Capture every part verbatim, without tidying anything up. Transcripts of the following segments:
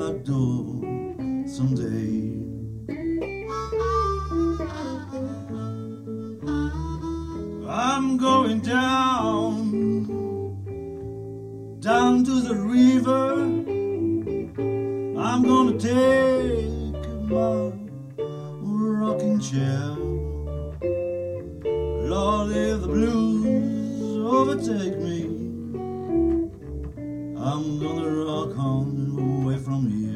back door someday. I'm going down, down to the river. I'm gonna take my rocking chair. Lord, if the blues overtake me, I'm gonna rock on away from here.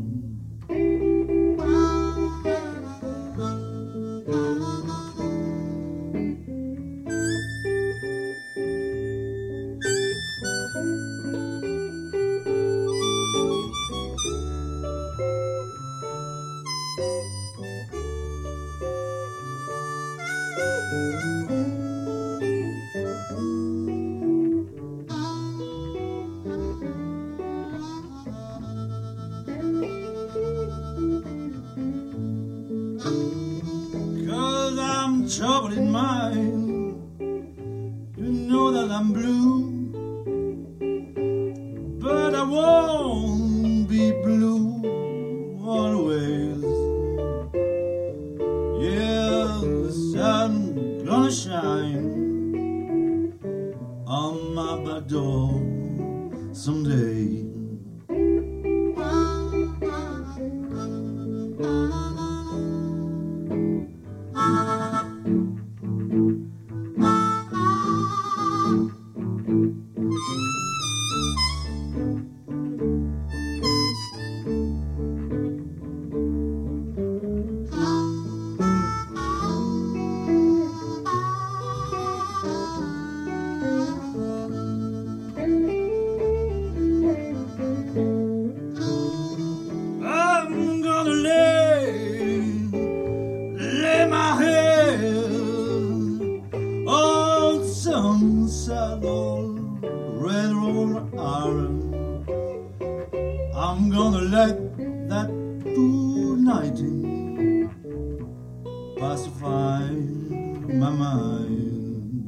Trouble in mind, you know that I'm blue, but I won't be blue always. Yeah, the sun gonna shine on my back door someday. Saddle, red roll iron. I'm gonna let that blue nighting pacify my mind.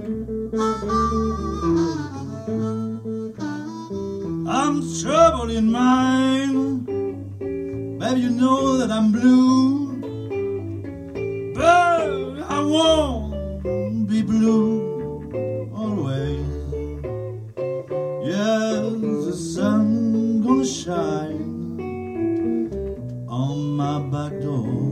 I'm trouble in mind, baby, you know that I'm blue, but I won't be blue always. Yeah, the sun gonna shine on my back door.